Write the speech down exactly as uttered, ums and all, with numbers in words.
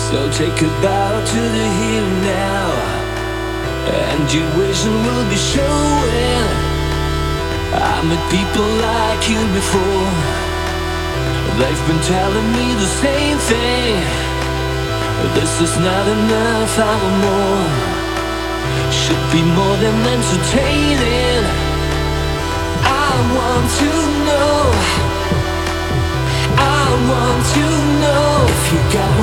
So take a bow to the here and now, and your vision will be showing. I met people like you before. They've been telling me the same thing. This is not enough, I want more. Should be more than entertaining. I want to know, I want to know if you got